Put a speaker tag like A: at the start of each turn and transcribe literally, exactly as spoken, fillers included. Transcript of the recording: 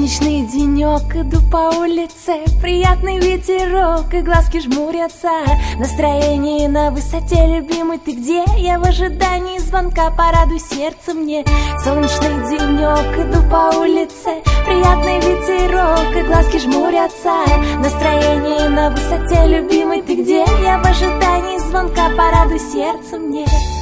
A: Солнечный денек, иду по улице, приятный ветерок, и глазки жмурятся. Настроение на высоте, любимый, ты где? Я в ожидании звонка, порадуй сердце мне. Солнечный денек, иду по улице, приятный ветерок, и глазки жмурятся. Настроение на высоте, любимый, ты где? Я в ожидании звонка, порадуй сердце мне.